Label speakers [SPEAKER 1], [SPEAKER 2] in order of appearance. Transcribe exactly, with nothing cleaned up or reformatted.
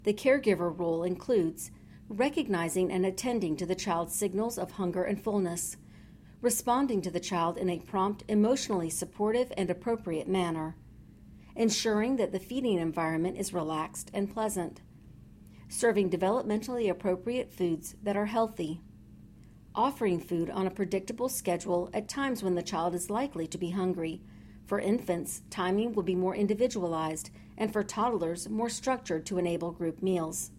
[SPEAKER 1] The caregiver role includes recognizing and attending to the child's signals of hunger and fullness, responding to the child in a prompt, emotionally supportive, and appropriate manner, ensuring that the feeding environment is relaxed and pleasant, serving developmentally appropriate foods that are healthy, offering food on a predictable schedule at times when the child is likely to be hungry. For infants, timing will be more individualized, and for toddlers, more structured to enable group meals.